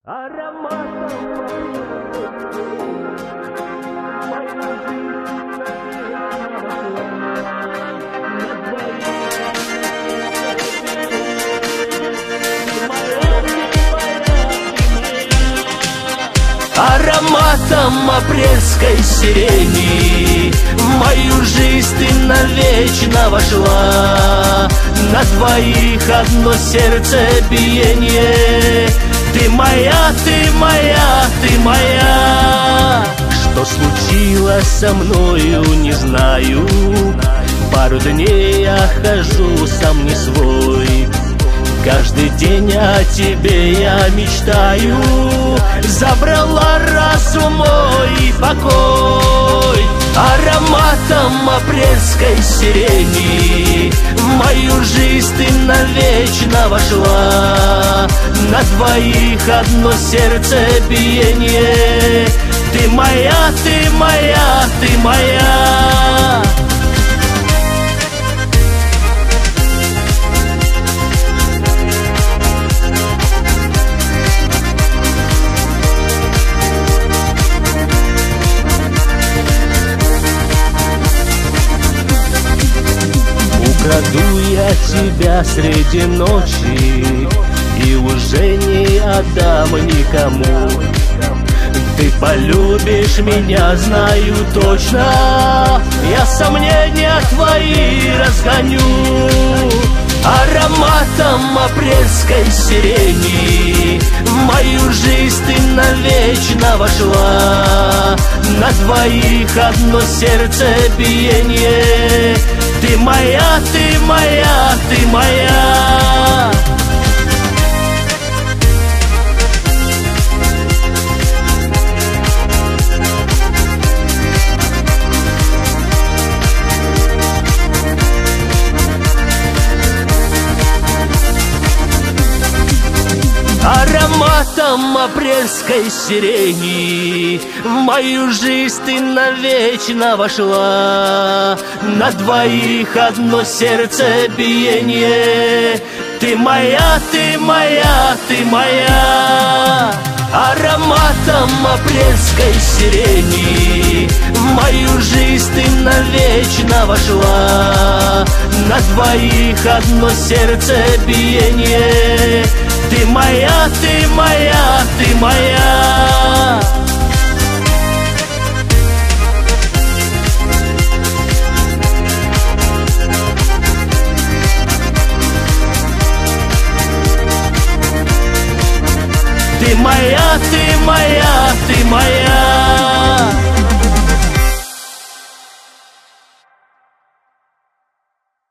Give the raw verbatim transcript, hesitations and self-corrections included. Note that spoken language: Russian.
Ароматом апрельской сирени в мою жизнь ты навечно вошла. На двоих одно сердце биение. Ты моя, ты моя, ты моя. Что случилось со мною, не знаю. Пару дней я хожу сам не свой. Каждый день о тебе я мечтаю. Забрала разум мой и покой. Ароматом апрельской сирени в мою жизнь ты навечно вошла. На двоих одно сердце биение. Ты моя, ты моя, ты моя. Украду я тебя среди ночи и уже не отдам никому. Ты полюбишь меня, знаю точно. Я сомнения твои разгоню. Ароматом апрельской сирени в мою жизнь ты навечно вошла. На двоих одно сердце биение. Ты моя, ты моя, ты моя. Ароматом апрельской сирени в мою жизнь ты навечно вошла. На двоих одно сердце биение. Ты моя, ты моя, ты моя. Ароматом апрельской сирени в мою жизнь ты навечно вошла. На двоих одно сердце биение. Ты моя, ты моя, ты моя. Ты моя, ты моя.